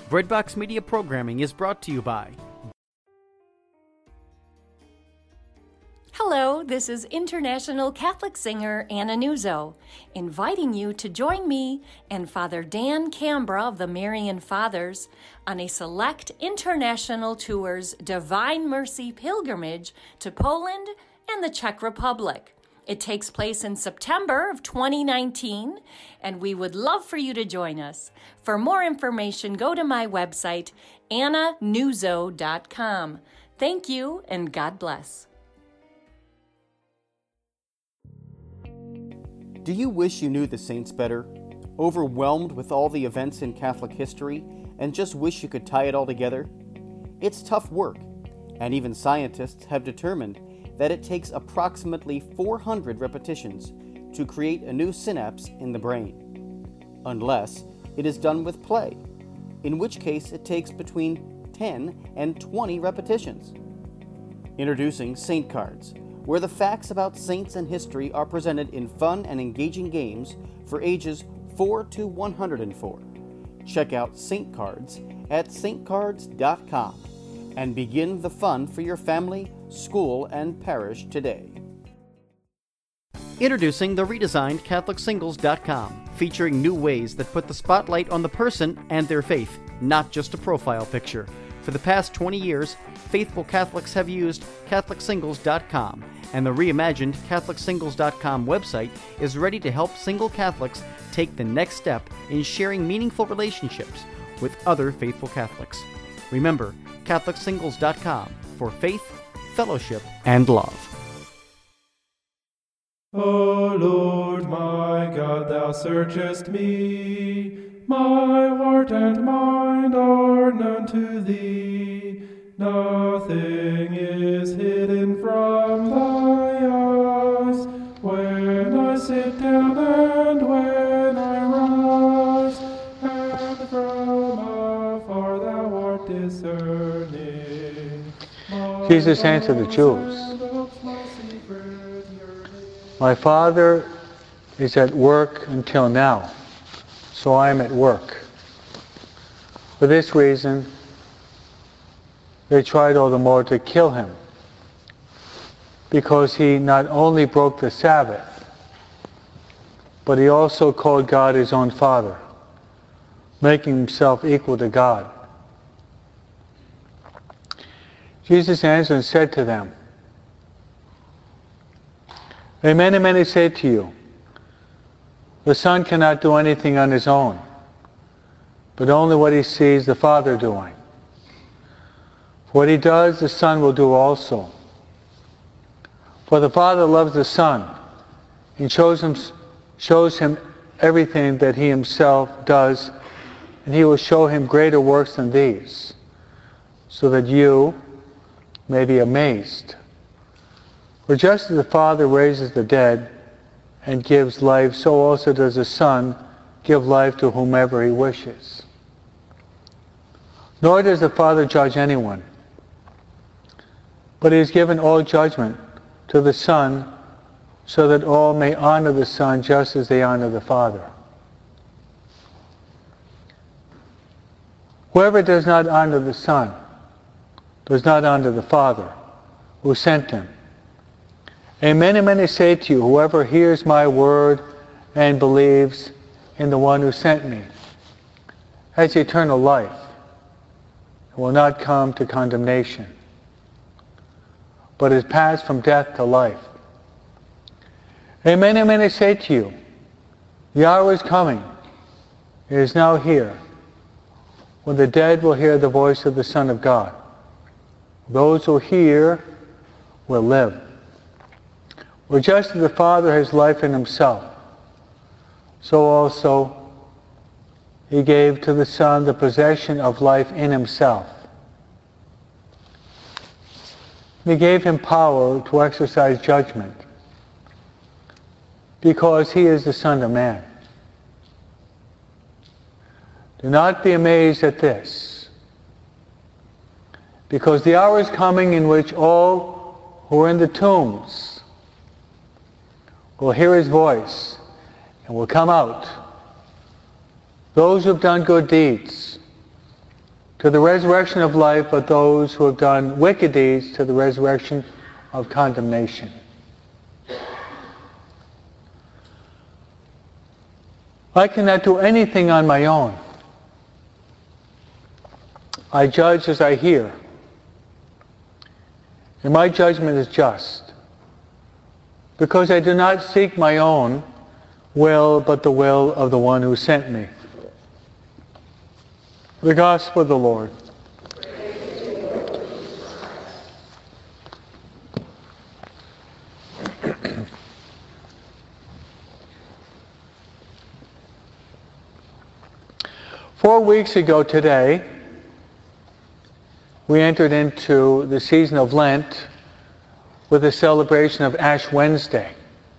Breadbox Media programming is brought to you by... Hello, this is international Catholic singer Anna Nuzzo, inviting you to join me and Father Dan Cambra of the Marian Fathers on a select international tour's Divine Mercy pilgrimage to Poland and the Czech Republic. It takes place in September of 2019, and we would love for you to join us. For more information, go to my website, annanuzzo.com. Thank you, and God bless. Do you wish you knew the saints better? Overwhelmed with all the events in Catholic history and just wish you could tie it all together? It's tough work, and even scientists have determined that it takes approximately 400 repetitions to create a new synapse in the brain, unless it is done with play, in which case it takes between 10 and 20 repetitions. Introducing Saint Cards, where the facts about saints and history are presented in fun and engaging games for ages 4 to 104. Check out Saint Cards at saintcards.com and begin the fun for your family, school, and parish today. Introducing the redesigned CatholicSingles.com, featuring new ways that put the spotlight on the person and their faith, not just a profile picture. For the past 20 years, faithful Catholics have used CatholicSingles.com, and the reimagined CatholicSingles.com website is ready to help single Catholics take the next step in sharing meaningful relationships with other faithful Catholics. Remember, CatholicSingles.com for faith, fellowship, and love. O Lord my God, thou searchest me. My heart and mind are known to thee. Nothing is hidden from thy eyes. When I sit down and when I rise, and from afar thou art discerning. Jesus answered the Jews, "My Father is at work until now, so I am at work." For this reason, they tried all the more to kill him, because he not only broke the Sabbath, but he also called God his own Father, making himself equal to God. Jesus answered and said to them, "Amen, amen, I say to you, the Son cannot do anything on his own, but only what he sees the Father doing. What he does, the Son will do also. For the Father loves the Son, and shows him everything that he himself does, and he will show him greater works than these, so that you may be amazed. For just as the Father raises the dead and gives life, so also does the Son give life to whomever he wishes. Nor does the Father judge anyone, but he has given all judgment to the Son, so that all may honor the Son just as they honor the Father. Whoever does not honor the Son does not honor the Father who sent him. Amen, amen, I say to you, whoever hears my word and believes in the one who sent me has eternal life and will not come to condemnation, but is passed from death to life. Amen, amen, I say to you, the hour is coming, it is now here, when the dead will hear the voice of the Son of God. Those who hear will live. For just as the Father has life in himself, so also he gave to the Son the possession of life in himself. He gave him power to exercise judgment, because he is the Son of Man. Do not be amazed at this, because the hour is coming in which all who are in the tombs will hear his voice and will come out. Those who have done good deeds to the resurrection of life, but those who have done wicked deeds to the resurrection of condemnation. I cannot do anything on my own. I judge as I hear. And my judgment is just, because I do not seek my own will, but the will of the one who sent me. The Gospel of the Lord. Four weeks ago today, we entered into the season of Lent with the celebration of Ash Wednesday.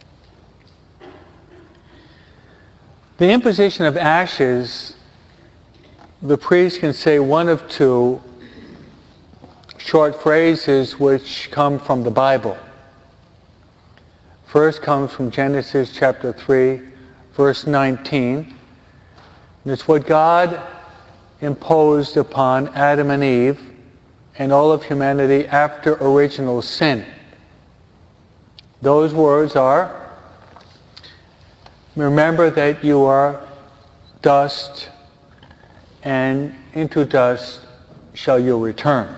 The imposition of ashes, the priest can say one of two short phrases which come from the Bible. First comes from Genesis chapter 3, verse 19. And it's what God imposed upon Adam and Eve and all of humanity after original sin. Those words are, remember that you are dust, and into dust shall you return.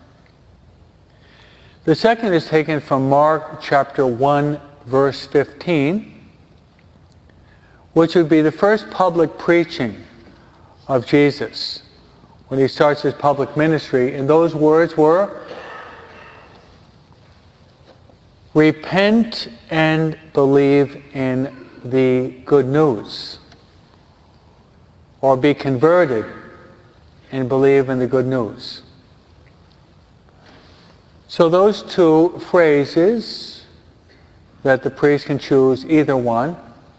The second is taken from Mark chapter 1, verse 15, which would be the first public preaching of Jesus when he starts his public ministry. And those words were, repent and believe in the good news. Or be converted and believe in the good news. So those two phrases that the priest can choose either one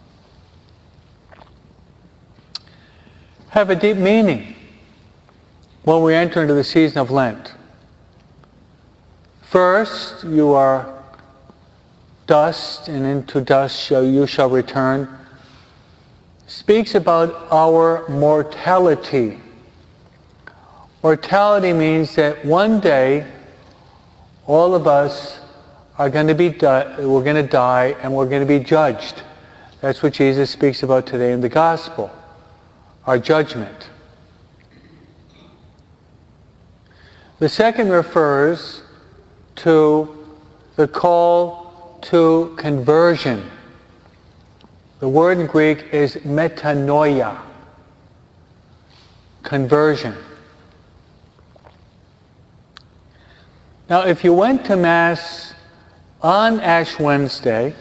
have a deep meaning when we enter into the season of Lent. First, you are dust, and into dust you shall return, speaks about our mortality. Mortality means that one day all of us are going to we're going to die, and we're going to be judged. That's what Jesus speaks about today in the Gospel. Our judgment. The second refers to the call to conversion. The word in Greek is metanoia. Conversion. Now, if you went to Mass on Ash Wednesday,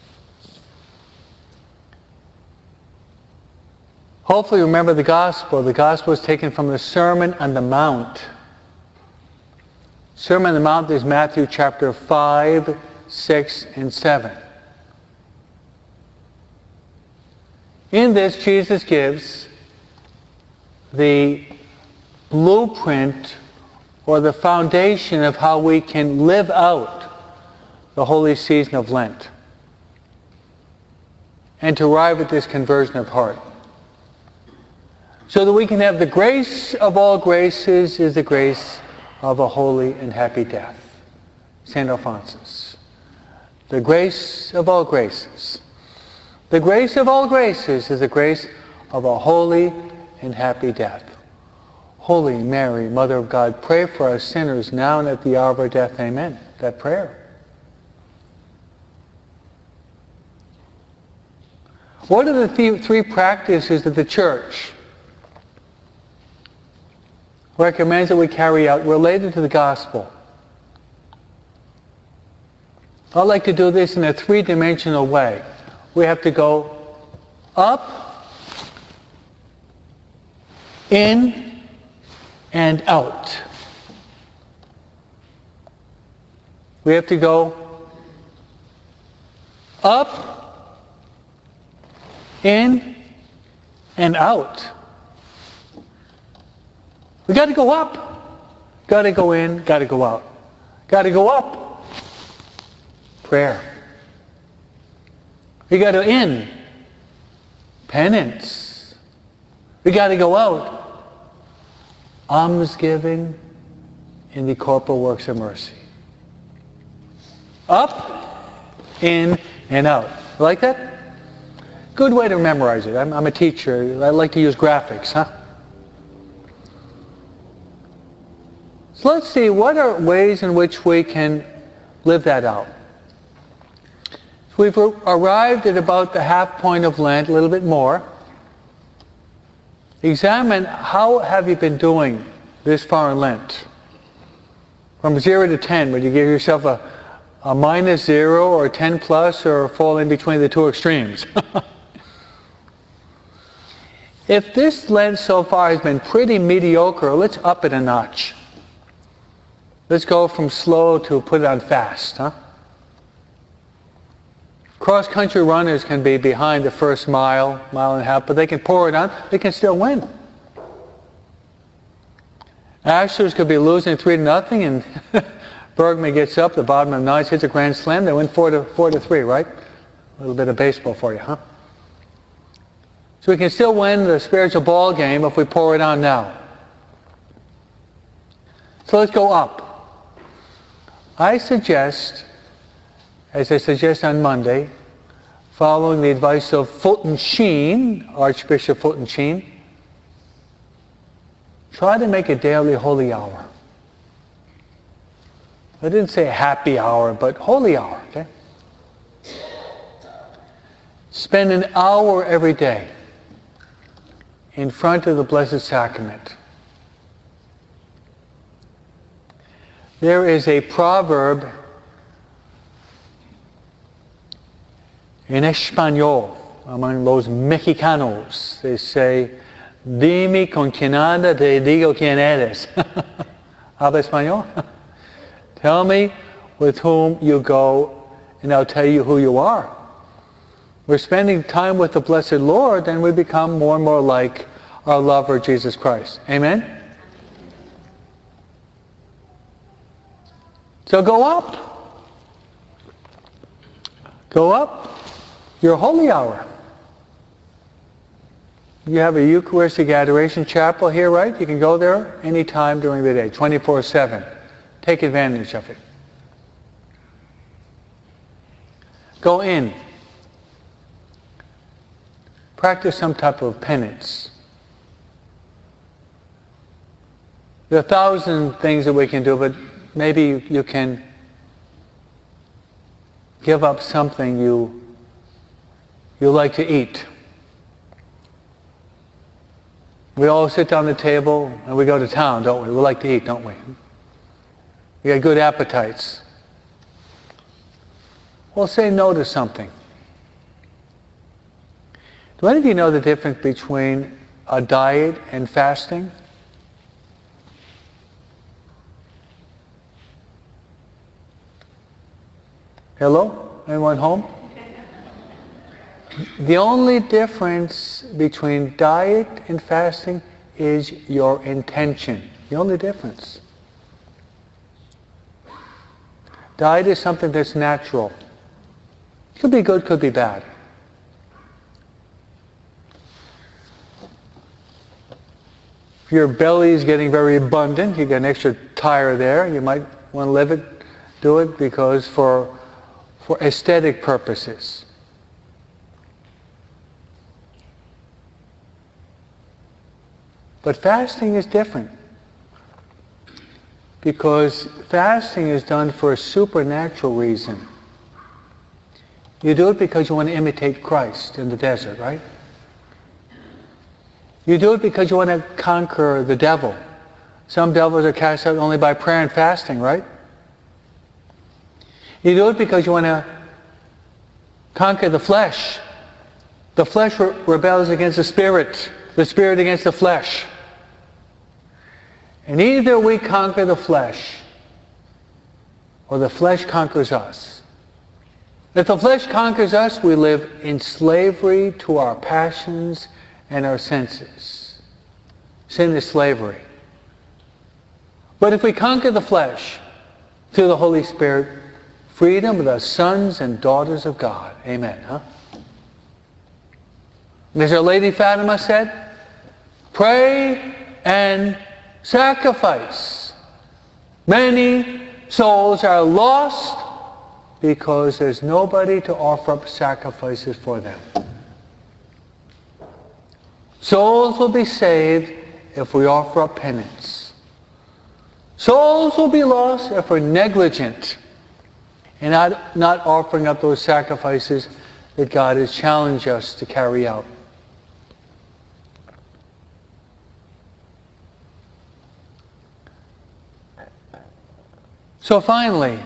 hopefully you remember the Gospel. The Gospel is taken from the Sermon on the Mount. Sermon on the Mount is Matthew chapter 5, 6, and 7. In this, Jesus gives the blueprint or the foundation of how we can live out the holy season of Lent and to arrive at this conversion of heart. So that we can have the grace of all graces is the grace of a holy and happy death. St. Alphonsus. The grace of all graces. The grace of all graces is the grace of a holy and happy death. Holy Mary, Mother of God, pray for us sinners now and at the hour of our death. Amen. That prayer. What are the three practices that the Church recommends that we carry out related to the Gospel? I'd like to do this in a three-dimensional way. We have to go up, in, and out. We have to go up, in, and out. We got to go up. Got to go in, got to go out. Got to go up. Prayer. We got to in. Penance. We got to go out. almsgiving, in the corporal works of mercy. Up, in, and out. You like that? Good way to memorize it. I'm a teacher. I like to use graphics, huh? So let's see, what are ways in which we can live that out? We've arrived at about the half point of Lent, a little bit more. Examine how have you been doing this far in Lent. From 0 to 10, would you give yourself a -0 or a 10 plus, or fall in between the two extremes? If this Lent so far has been pretty mediocre, let's up it a notch. Let's go from slow to put it on fast, huh? Cross-country runners can be behind the first mile, mile and a half, but they can pour it on. They can still win. Ashlers could be losing 3-0, and Bergman gets up, the bottom of the ninth, hits a grand slam. They win 4-3, right? A little bit of baseball for you, huh? So we can still win the spiritual ball game if we pour it on now. So let's go up. I suggest, as I suggest on Monday, following the advice of Fulton Sheen, Archbishop Fulton Sheen, try to make a daily holy hour. I didn't say happy hour, but holy hour, okay? Spend an hour every day in front of the Blessed Sacrament. There is a proverb in Espanol, among los mexicanos. They say, dime con quien anda, te digo quién eres. Habla español? Tell me with whom you go, and I'll tell you who you are. We're spending time with the Blessed Lord, and we become more and more like our lover, Jesus Christ. Amen? So go up. Go up your holy hour. You have a Eucharistic Adoration Chapel here, right? You can go there anytime during the day, 24/7. Take advantage of it. Go in. Practice some type of penance. There are 1,000 things that we can do, but maybe you can give up something you like to eat. We all sit down at the table and we go to town, don't we? We like to eat, don't we? We got good appetites. Well, say no to something. Do any of you know the difference between a diet and fasting? Hello? Anyone home? The only difference between diet and fasting is your intention. The only difference. Diet is something that's natural. Could be good, could be bad. If your belly is getting very abundant, you get an extra tire there, you might want to do it because for aesthetic purposes. But fasting is different, because fasting is done for a supernatural reason. You do it because you want to imitate Christ in the desert, right? You do it because you want to conquer the devil. Some devils are cast out only by prayer and fasting, right? You do it because you want to conquer the flesh. The flesh rebels against the spirit against the flesh. And either we conquer the flesh, or the flesh conquers us. If the flesh conquers us, we live in slavery to our passions and our senses. Sin is slavery. But if we conquer the flesh through the Holy Spirit, freedom of the sons and daughters of God. Amen, huh? And as our Lady Fatima said, pray and sacrifice. Many souls are lost because there's nobody to offer up sacrifices for them. Souls will be saved if we offer up penance. Souls will be lost if we're negligent and not offering up those sacrifices that God has challenged us to carry out. So finally,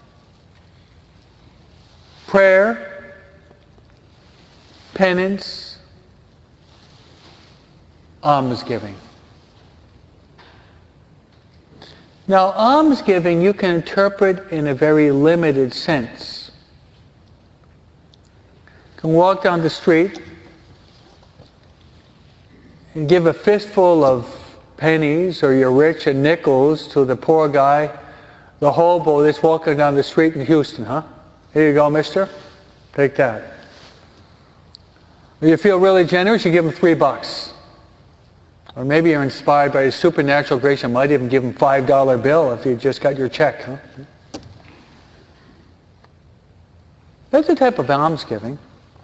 prayer, penance, almsgiving. Now, almsgiving you can interpret in a very limited sense. You can walk down the street and give a fistful of pennies or your rich and nickels to the poor guy, the hobo that's walking down the street in Houston, huh? Here you go, mister. Take that. If you feel really generous, you give him $3. Or maybe you're inspired by His supernatural grace, you might even give him a $5 bill if you just got your check, huh? That's a type of almsgiving.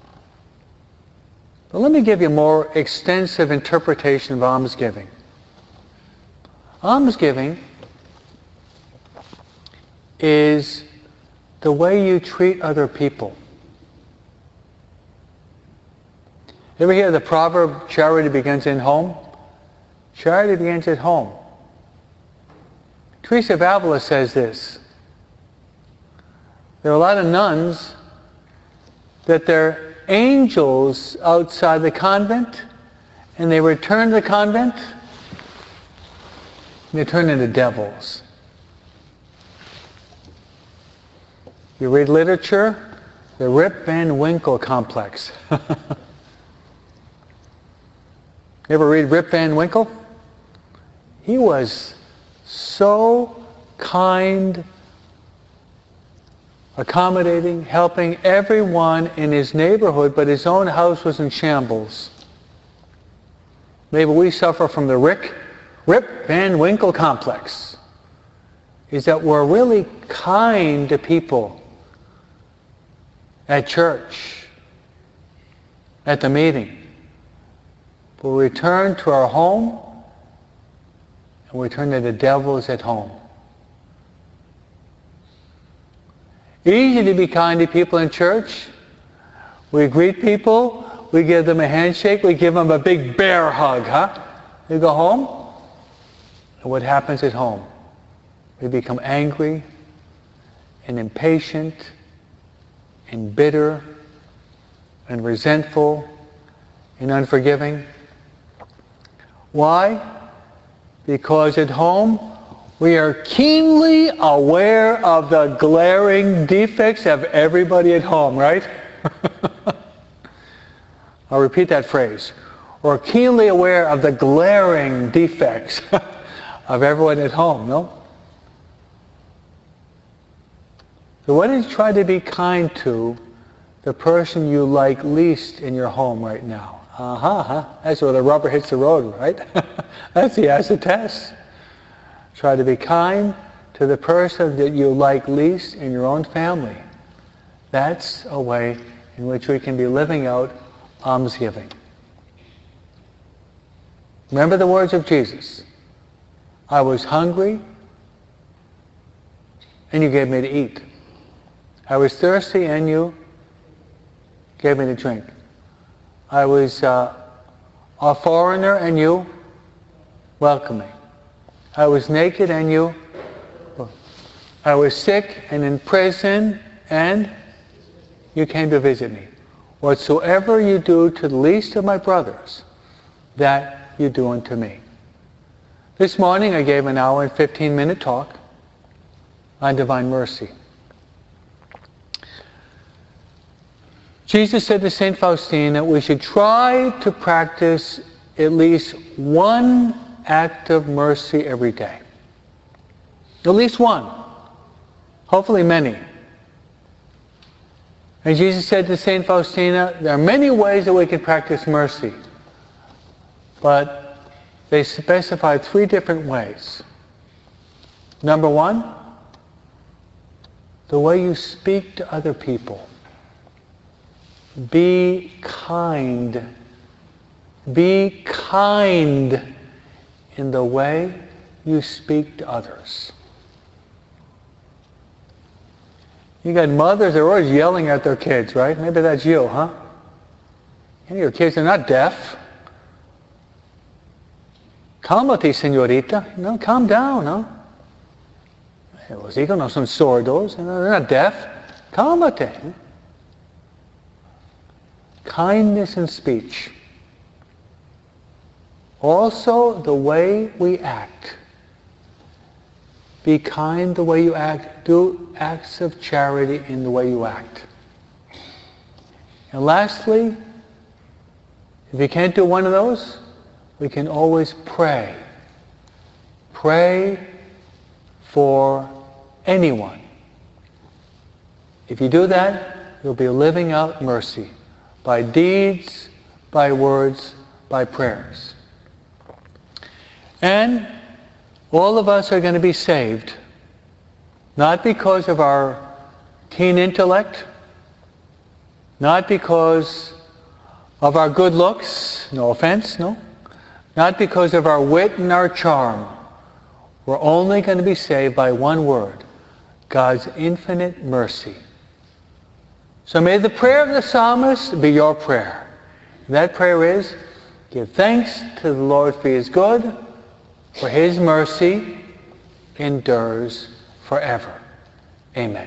But let me give you a more extensive interpretation of almsgiving. Almsgiving is the way you treat other people. You ever hear the proverb, charity begins in home? Charity begins at home. Teresa of Avila says this. There are a lot of nuns that they're angels outside the convent, and they return to the convent, and they turn into devils. You read literature, the Rip Van Winkle complex. You ever read Rip Van Winkle? He was so kind, accommodating, helping everyone in his neighborhood, but his own house was in shambles. Maybe we suffer from the Rip Van Winkle complex, is that we're really kind to people at church, at the meeting. But we return to our home, and we turn to the devils at home. Easy to be kind to people in church. We greet people, we give them a handshake, we give them a big bear hug, huh? You go home, and what happens at home? We become angry and impatient and bitter and resentful and unforgiving. Why? Because at home we are keenly aware of the glaring defects of everybody at home, right? I'll repeat that phrase. We're keenly aware of the glaring defects of everyone at home, no? So why don't you try to be kind to the person you like least in your home right now? That's where the rubber hits the road, right? That's the acid test. Try to be kind to the person that you like least in your own family. That's a way in which we can be living out almsgiving. Remember the words of Jesus. I was hungry, and you gave me to eat. I was thirsty, and you gave me to drink. I was a foreigner, and you welcomed me. I was naked, and you... I was sick and in prison, and you came to visit me. Whatsoever you do to the least of my brothers, that you do unto me. This morning I gave an hour and 15-minute talk on divine mercy. Jesus said to St. Faustina that we should try to practice at least one act of mercy every day. At least one. Hopefully many. And Jesus said to St. Faustina, there are many ways that we can practice mercy. But they specify 3 different ways. Number 1, the way you speak to other people. Be kind. Be kind in the way you speak to others. You got mothers that are always yelling at their kids, right? Maybe that's you, huh? And your kids are not deaf. Cálmate, señorita. No, calm down, no? Los hijos no son sordos. They're not deaf. Cálmate. Kindness in speech. Also, the way we act. Be kind the way you act. Do acts of charity in the way you act. And lastly, if you can't do one of those, we can always pray. Pray for anyone. If you do that, you'll be living out mercy by deeds, by words, by prayers. And all of us are going to be saved, not because of our keen intellect, not because of our good looks, no offense, no, not because of our wit and our charm. We're only going to be saved by one word, God's infinite mercy. So may the prayer of the psalmist be your prayer. And that prayer is, give thanks to the Lord for His good, for His mercy endures forever. Amen.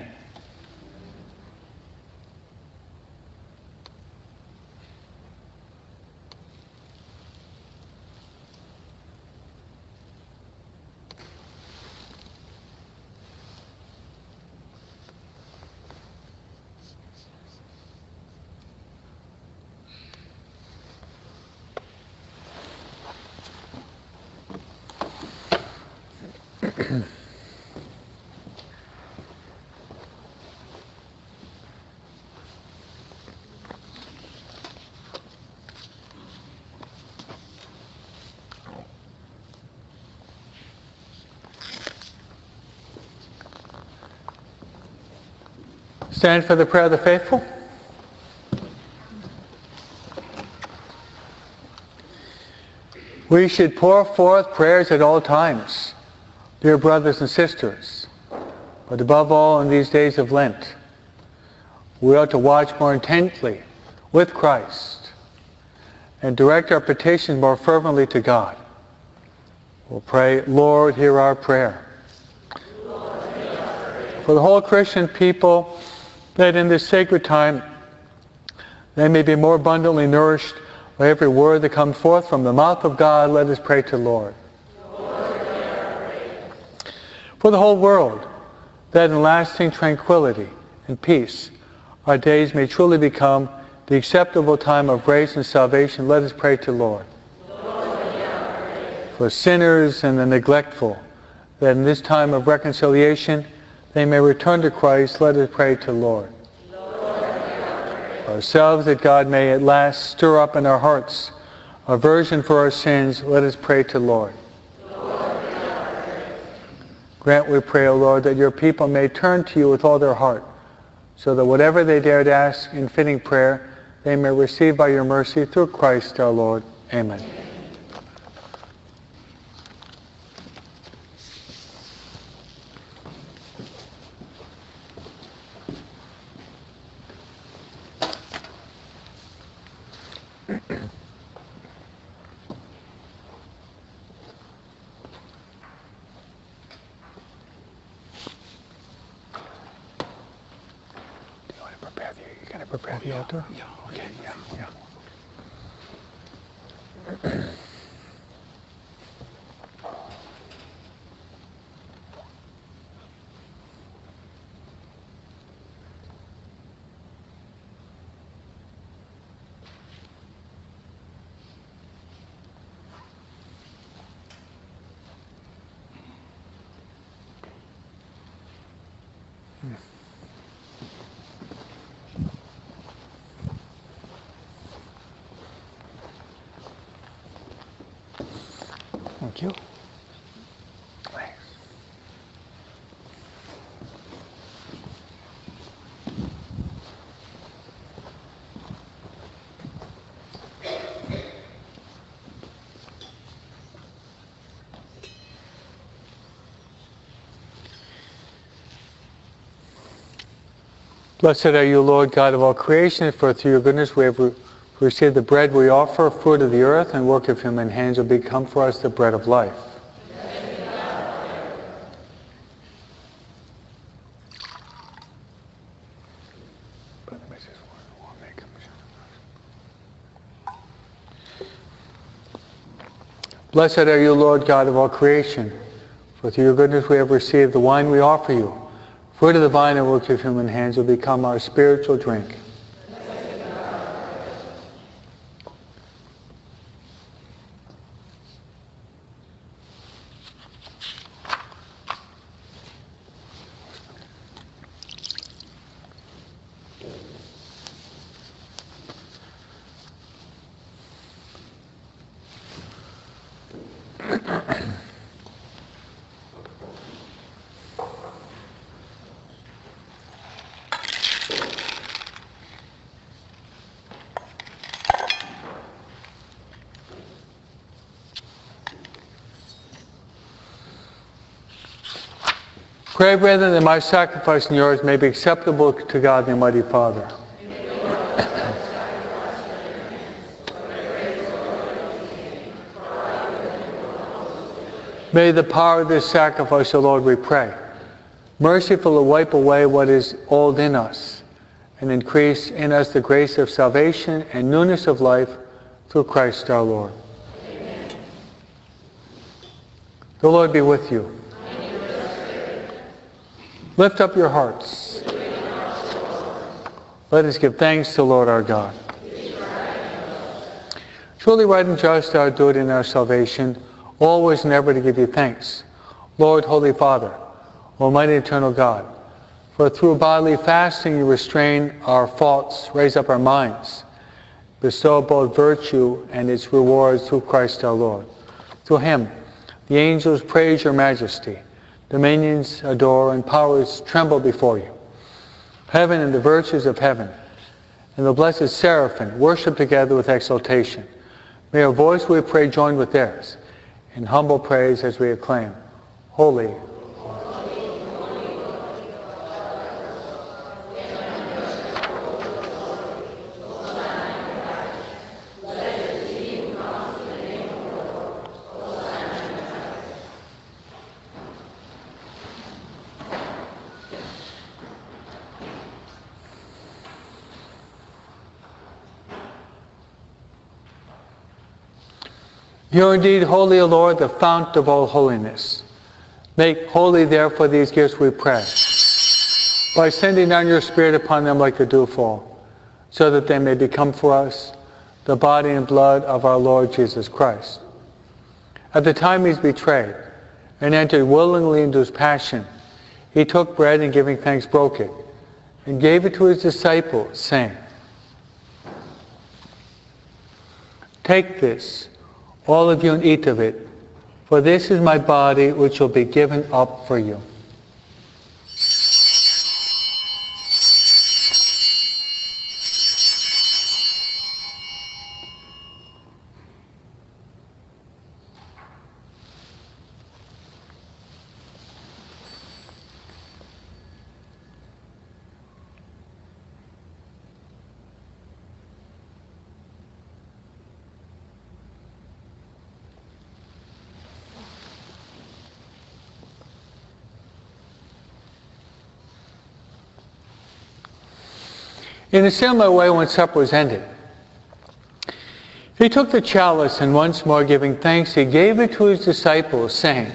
Stand for the prayer of the faithful. We should pour forth prayers at all times, dear brothers and sisters, but above all in these days of Lent. We ought to watch more intently with Christ and direct our petitions more fervently to God. We'll pray, Lord, hear our prayer. Lord, hear our prayer. For the whole Christian people, that in this sacred time they may be more abundantly nourished by every word that comes forth from the mouth of God, let us pray to the Lord. Lord, hear our prayer. For the whole world, that in lasting tranquility and peace our days may truly become the acceptable time of grace and salvation, let us pray to the Lord. Lord, hear our prayer. For sinners and the neglectful, that in this time of reconciliation they may return to Christ, let us pray to the Lord. Lord, hear our prayer. For ourselves, that God may at last stir up in our hearts aversion for our sins, let us pray to the Lord. Lord, hear our prayer. Grant, we pray, O Lord, that your people may turn to you with all their heart, so that whatever they dare to ask in fitting prayer, they may receive by your mercy through Christ our Lord. Amen. Prepare the altar? Yeah. Okay, yeah. Thank you. Thanks. Blessed are you, Lord God of all creation, for through your goodness we have received the bread we offer, fruit of the earth, and work of human hands will become for us the bread of life. Blessed are you, Lord God of all creation, for through your goodness we have received the wine we offer you. Fruit of the vine and work of human hands will become our spiritual drink. Pray, brethren, that my sacrifice and yours may be acceptable to God, the Almighty Father. May the power of this sacrifice, O Lord, we pray, mercifully wipe away what is old in us, and increase in us the grace of salvation and newness of life through Christ our Lord. Amen. The Lord be with you. Lift up your hearts. Let us give thanks to the Lord our God. Truly right and just are our good and our salvation, always and ever to give you thanks. Lord, Holy Father, Almighty Eternal God, for through bodily fasting you restrain our faults, raise up our minds, bestow both virtue and its rewards through Christ our Lord. Through him, the angels praise your majesty. Dominions adore and powers tremble before you. Heaven and the virtues of heaven and the blessed seraphim worship together with exultation. May our voice, we pray, join with theirs in humble praise as we acclaim, Holy, You are indeed holy, O Lord, the fount of all holiness. Make holy, therefore, these gifts, we pray, by sending down your Spirit upon them like the dewfall, so that they may become for us the body and blood of our Lord Jesus Christ. At the time he was betrayed and entered willingly into his passion, he took bread and giving thanks broke it, and gave it to his disciples, saying, Take this, all of you, and eat of it, for this is my body which will be given up for you. In a similar way, when supper was ended, he took the chalice and once more giving thanks, he gave it to his disciples, saying,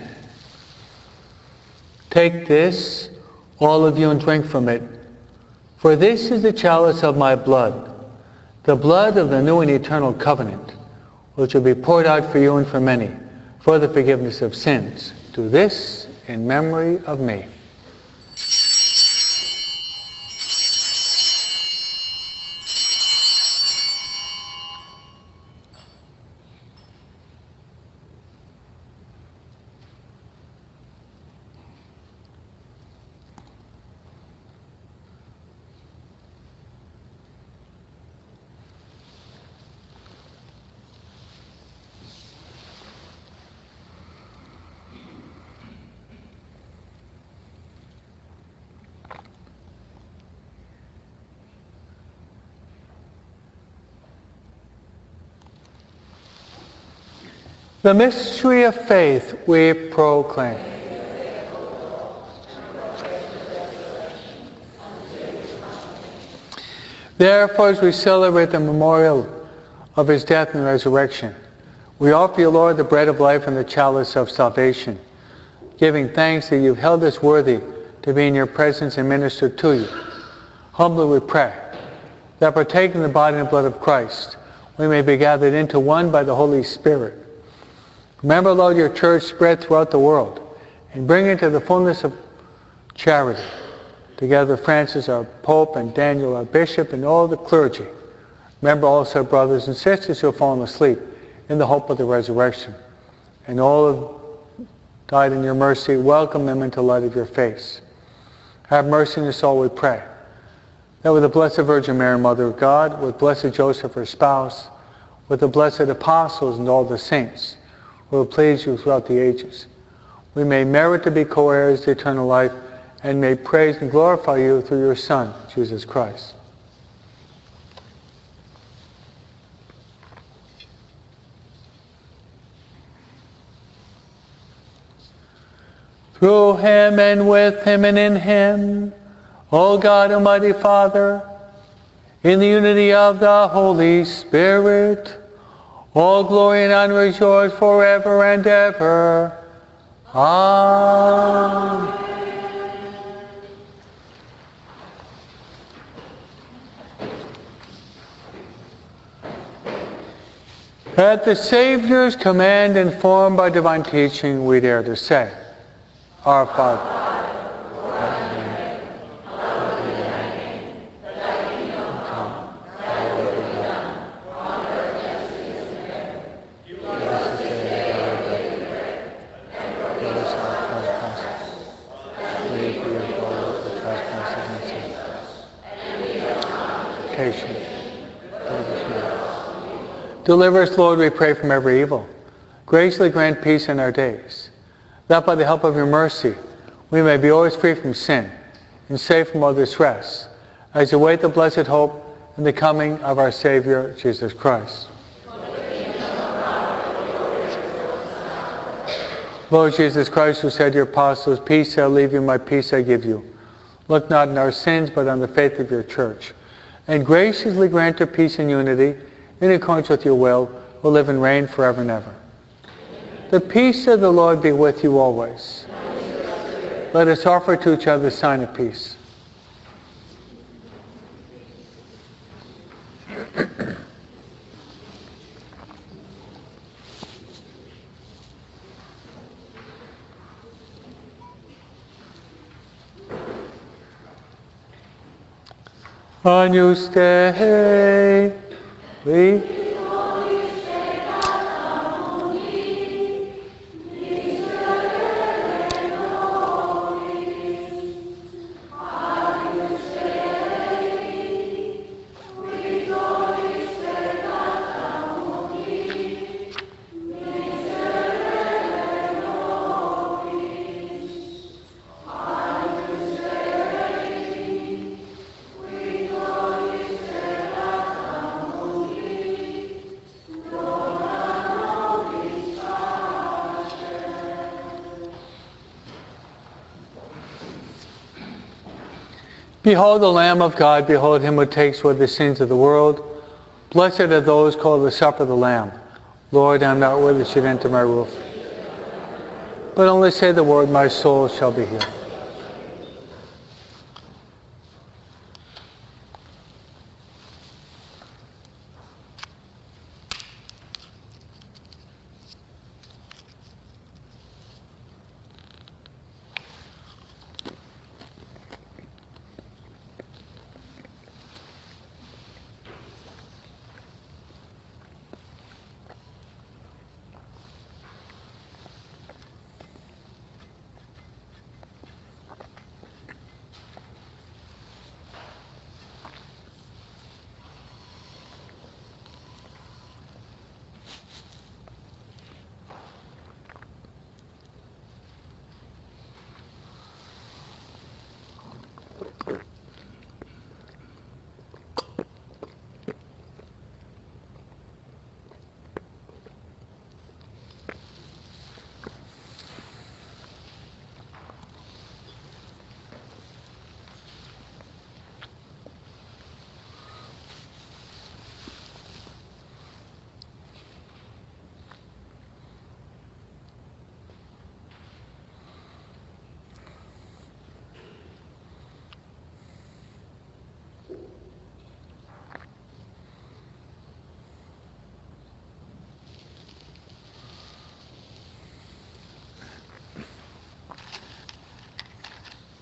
Take this, all of you, and drink from it, for this is the chalice of my blood, the blood of the new and eternal covenant, which will be poured out for you and for many, for the forgiveness of sins. Do this in memory of me. The mystery of faith we proclaim. Therefore, as we celebrate the memorial of his death and resurrection, we offer you, Lord, the bread of life and the chalice of salvation, giving thanks that you've held us worthy to be in your presence and minister to you. Humbly we pray that, partaking the body and blood of Christ, we may be gathered into one by the Holy Spirit. Remember, Lord, your church spread throughout the world, and bring it to the fullness of charity. Together with Francis, our Pope, and Daniel, our Bishop, and all the clergy. Remember also our brothers and sisters who have fallen asleep in the hope of the resurrection. And all who died in your mercy, welcome them into the light of your face. Have mercy on us all, we pray. That with the Blessed Virgin Mary, Mother of God, with Blessed Joseph, her spouse, with the blessed apostles and all the saints, who will please you throughout the ages, we may merit to be co-heirs to eternal life, and may praise and glorify you through your Son, Jesus Christ. Through him and with him and in him, O God, Almighty Father, in the unity of the Holy Spirit, all glory and honor is yours forever and ever. Amen. At the Savior's command, informed by divine teaching, we dare to say, Our Father, deliver us, Lord, we pray, from every evil. Graciously grant peace in our days, that by the help of your mercy we may be always free from sin and safe from all distress, as we await the blessed hope and the coming of our Savior, Jesus Christ. Lord Jesus Christ, who said to your apostles, peace I leave you, my peace I give you. Look not on our sins, but on the faith of your church, and graciously grant her peace and unity, in accordance with your will, who live and reign forever and ever. The peace of the Lord be with you always. Let us offer to each other the sign of peace. Agnus Dei, we Behold the Lamb of God, behold him who takes away the sins of the world. Blessed are those called the supper of the Lamb. Lord, I am not worthy you should enter my roof, but only say the word, my soul shall be healed.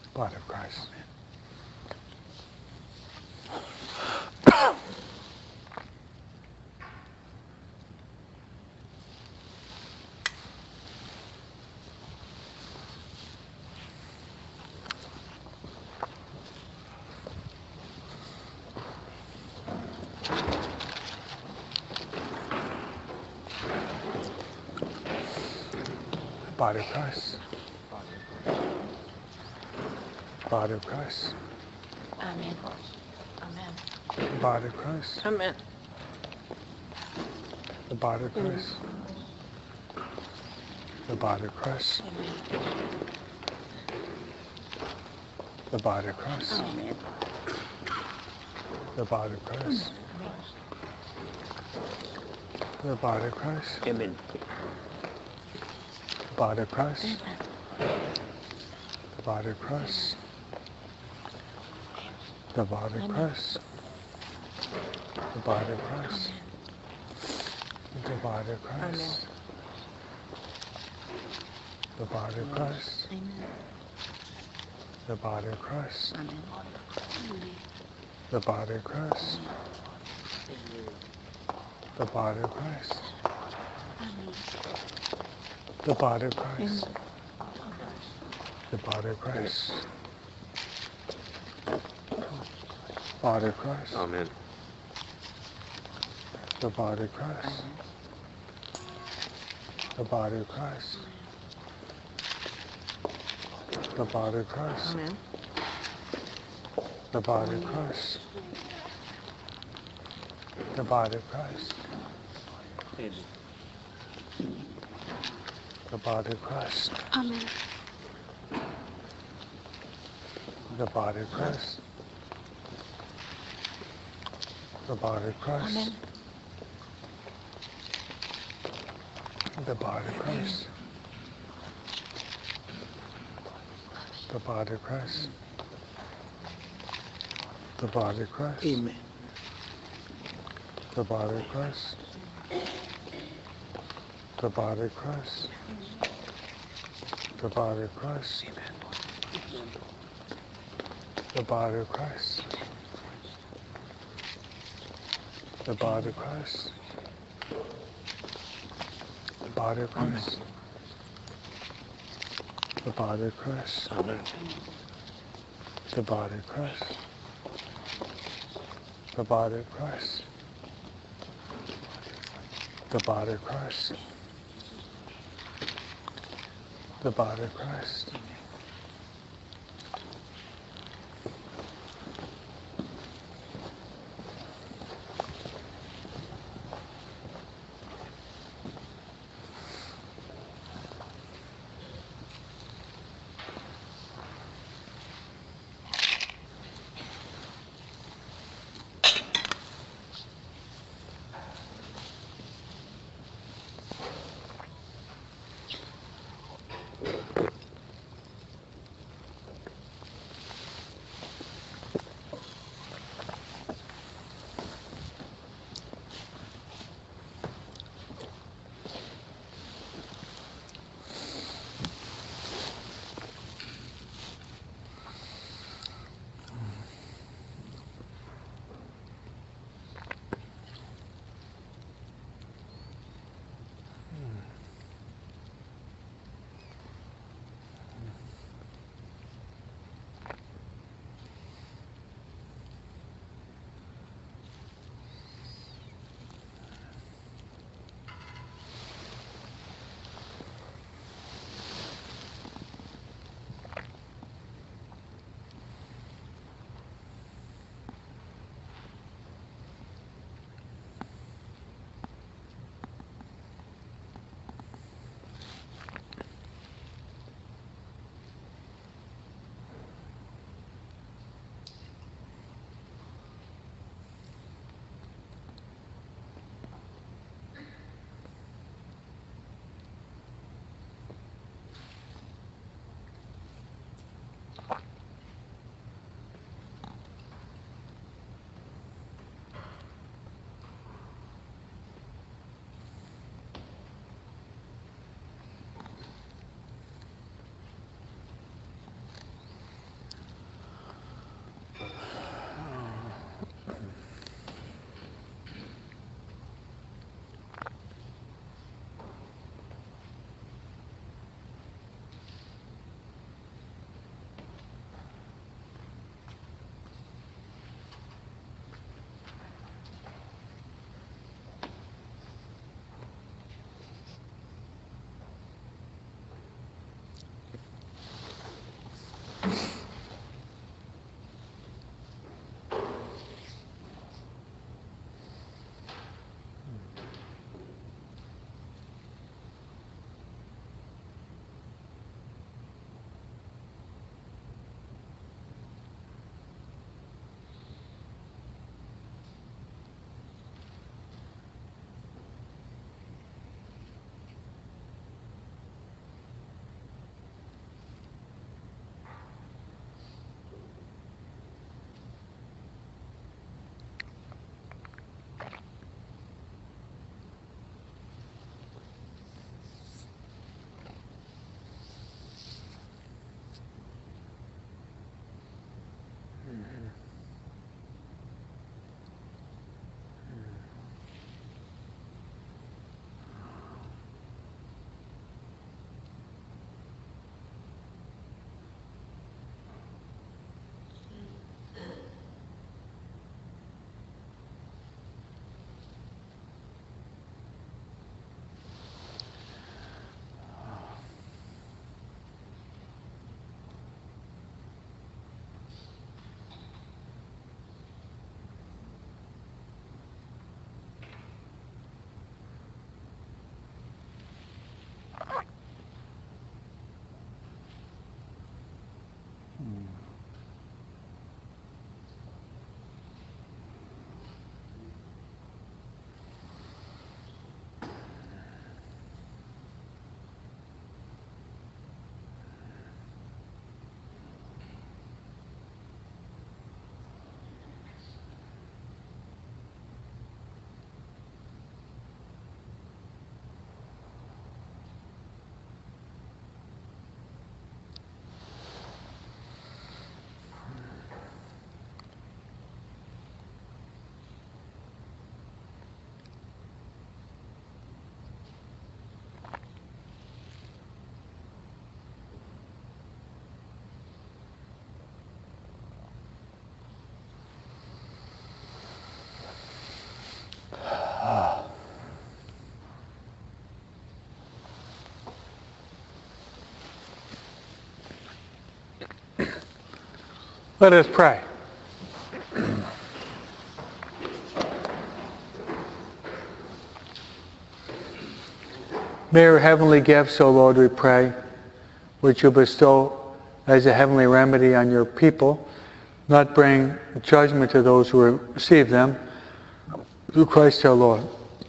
Blood of Christ. Body of Christ. Body of Christ. Amen. Amen. Body of Christ. Amen. The body of Christ. The body of Christ. The body of Christ. Amen. The body of Christ. The body of Christ. Amen. The body of Christ. The body of Christ. The body of Christ. The body of Christ. The body of Christ. The body of Christ. The body of Christ. The body of Christ. The body of Christ. The body of Christ. The body of Christ. Body of Christ. Amen. The body of Christ. The body of Christ. The body of Christ. Amen. The body of Christ. The body of Christ. The body of Christ. Amen. The body of Christ. The body of Christ. Amen. The body of Christ. The body of Christ. The body of Christ. Amen. The body of Christ. The body of Christ. The body of Christ. The body of Christ. The body of Christ. The body of Christ. The body of Christ. Amen. The body of Christ. The body of Christ. The body of Christ. The body of Christ. Let us pray. May your heavenly gifts, O Lord, we pray, which you bestow as a heavenly remedy on your people, not bring judgment to those who receive them, through Christ our Lord.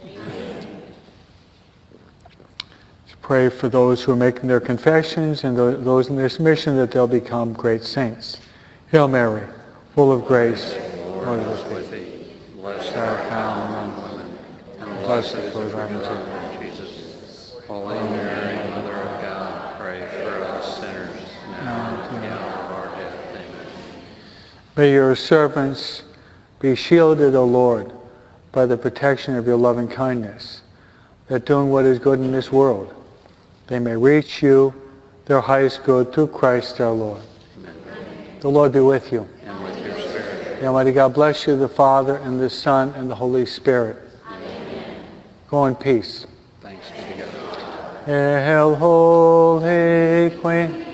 Let's pray for those who are making their confessions and those in this mission that they'll become great saints. Hail Mary, full of grace, The Lord is with thee. Blessed art thou among women, and blessed is the fruit of thy womb, Jesus. Holy Mary, Mother of God, pray for us sinners, now and at the hour of our death. Amen. May your servants be shielded, O Lord, by the protection of your loving kindness, that doing what is good in this world, they may reach you, their highest good, through Christ our Lord. Amen. The Lord be with you. And with your spirit. The Almighty God bless you, the Father, and the Son, and the Holy Spirit. Amen. Go in peace. Thanks be to God. Hail, Holy Queen.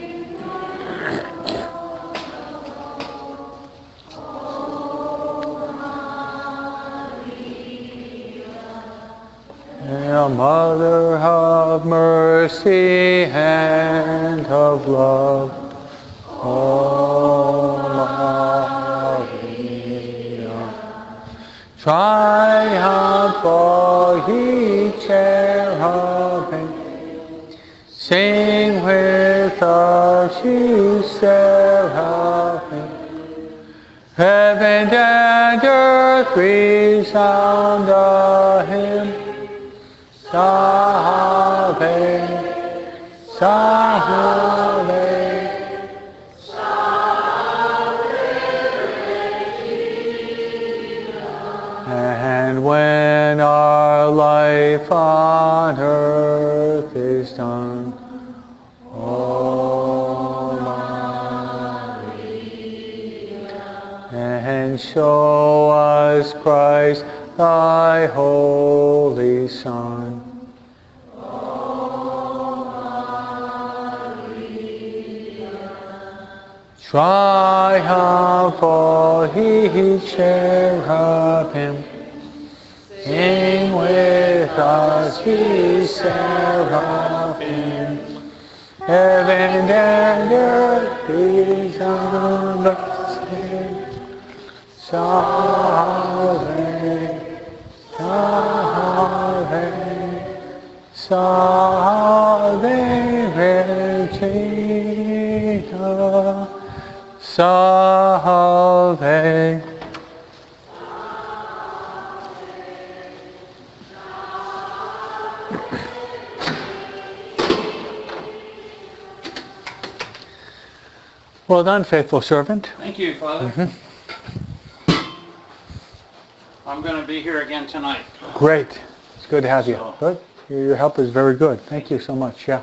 Hail, Mother of mercy and of love. O Maria, triumph for ye cherubim, sing with us ye seraphim. Heaven and earth resound a hymn. Salve, salve. And when our life on earth is done, O Maria, and show us Christ, thy holy Son. Triumph for ye cherubim, sing with us ye seraphim. Heaven and earth resound the same. Salve, salve, salve Regina, salve. Well done, faithful servant. Thank you, Father. I'm going to be here again tonight. Great. It's good to have you. So- Good. Your help is very good. Thank you so much. Yeah.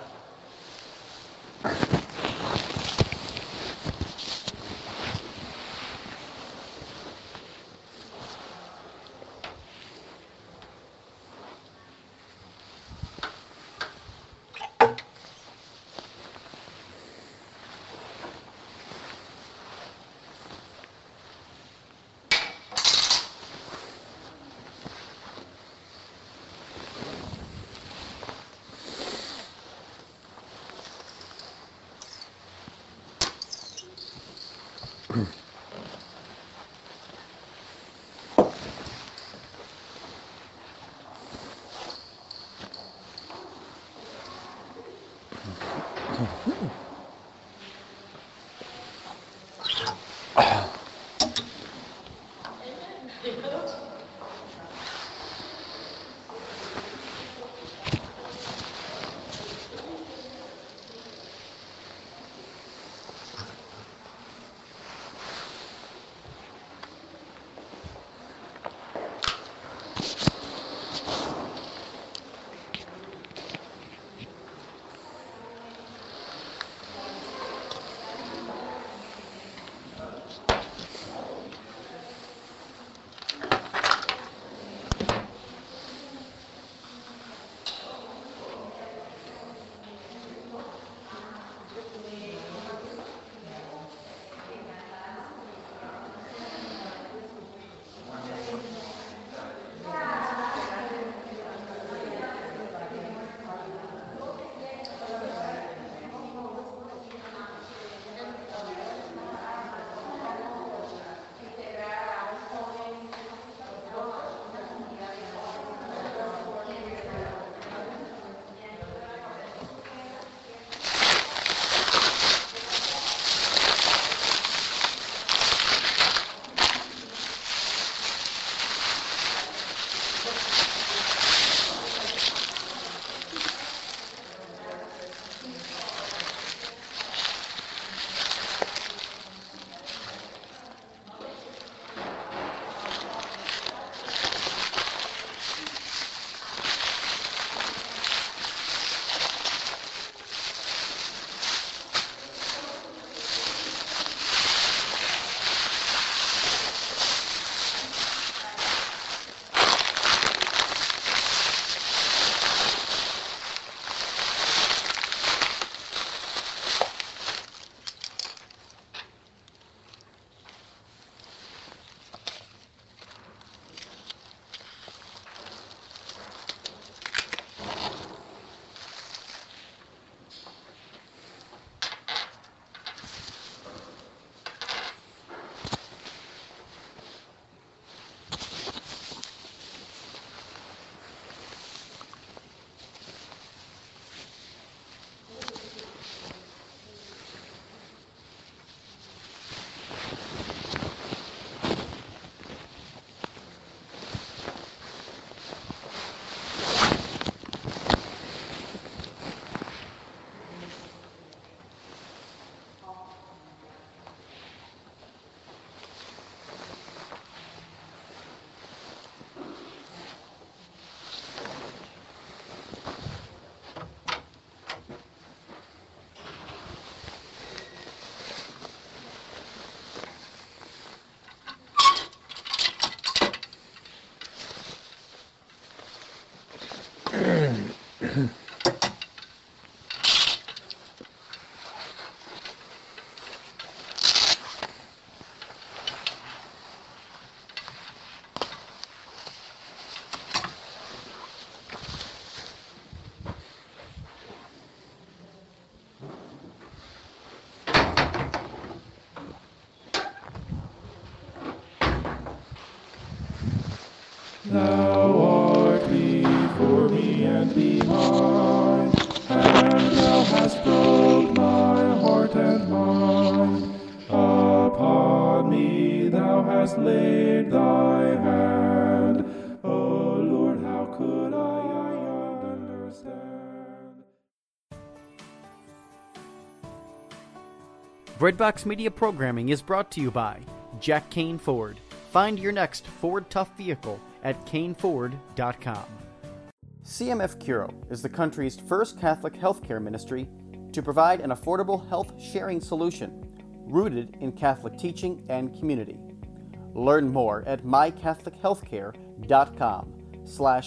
Breadbox Media programming is brought to you by Jack Kane Ford. Find your next Ford Tough vehicle at caneford.com. CMF Curo is the country's first Catholic healthcare ministry to provide an affordable health sharing solution rooted in Catholic teaching and community. Learn more at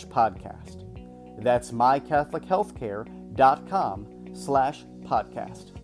mycatholichealthcare.com/podcast. That's mycatholichealthcare.com/podcast.